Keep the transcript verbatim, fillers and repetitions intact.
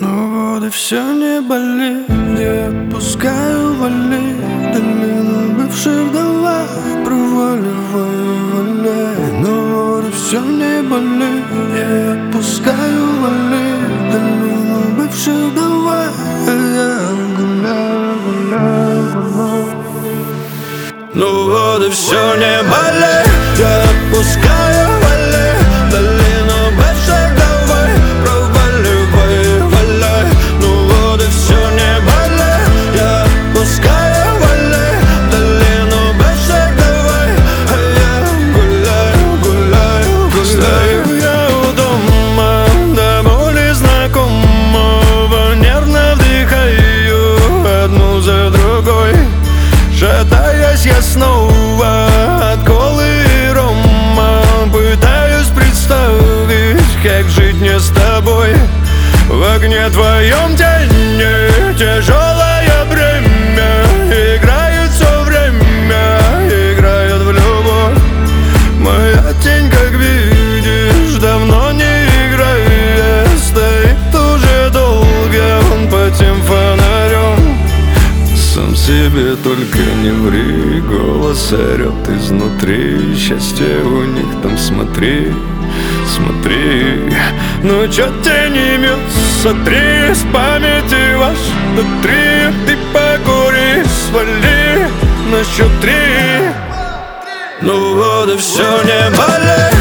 Ну вот и все, не болит, я отпускаю вали долину бывших, давай проваливай, валяй. Ну вот и все, не болит, я отпускаю вали долину бывших, давай, я гуляю, гуляю, гуляю. Ну вот и все, не болит, я отпускаю вали долину бывших, давай проваливай, валяй. Ну вот и все, не болит, я отпускаю вали долину бывших, давай, а я гуляю, гуляю, гуляю. Стою я у дома, до боли знакомого, нервно вдыхаю одну за другой. Шатаясь я снова от колы и рома, пытаюсь представить, как жить мне с тобой. В огне твоем тени тяжелое бремя, играет все время, играет в любовь. Моя тень, как видишь, давно не играет, стоит уже долго он под тем фонарем. Сам себе только не ври, голос орет изнутри. Счастье у них там, смотри, смотри. Ну чё тебе не имется, три с памяти ваш до три. Ты покури, свали на счет три. Ну вот и все, не болит.